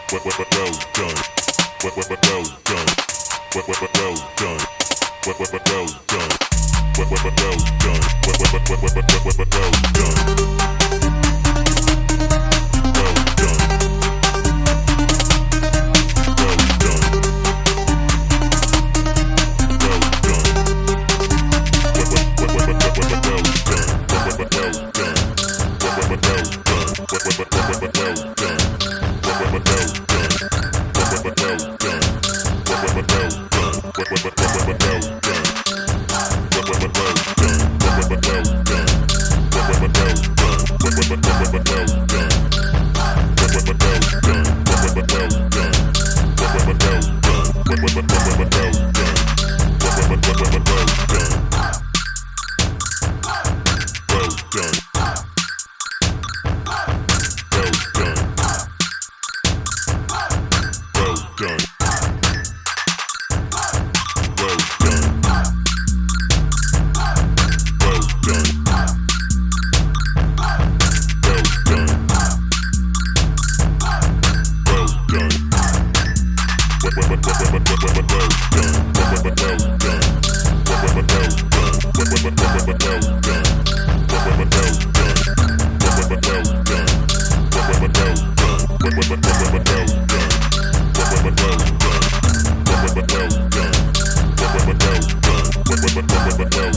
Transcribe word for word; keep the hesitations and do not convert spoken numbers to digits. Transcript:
well well well done, well well well done, well well well done, well well well done, well well well done, well well well well well well done. Well, well, well, well, well, well, well, well, well, well, well, well, well,